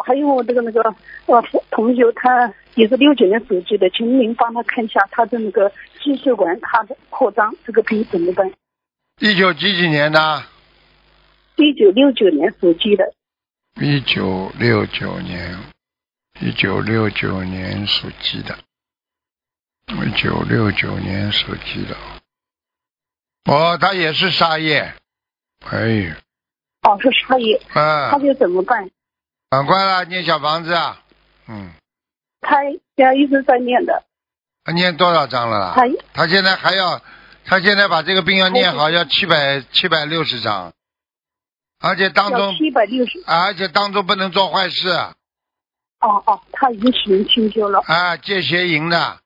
还有我这个同学，他也是69年属鸡的，请您帮他看一下他的那个心血管他的扩张，这个病怎么办 19几年的 ？1969年属鸡的。 1969年属鸡的。1969年属鸡的。哦，他也是沙叶。哎。 哦，是沙叶。他就怎么办？ 赶快了，念小房子啊。 他现在一直在念的。 他念多少章了啦？他现在把这个病要念好，要760章，而且当中 760， 而且当中不能做坏事。 他已经使用清修了。 戒邪淫的，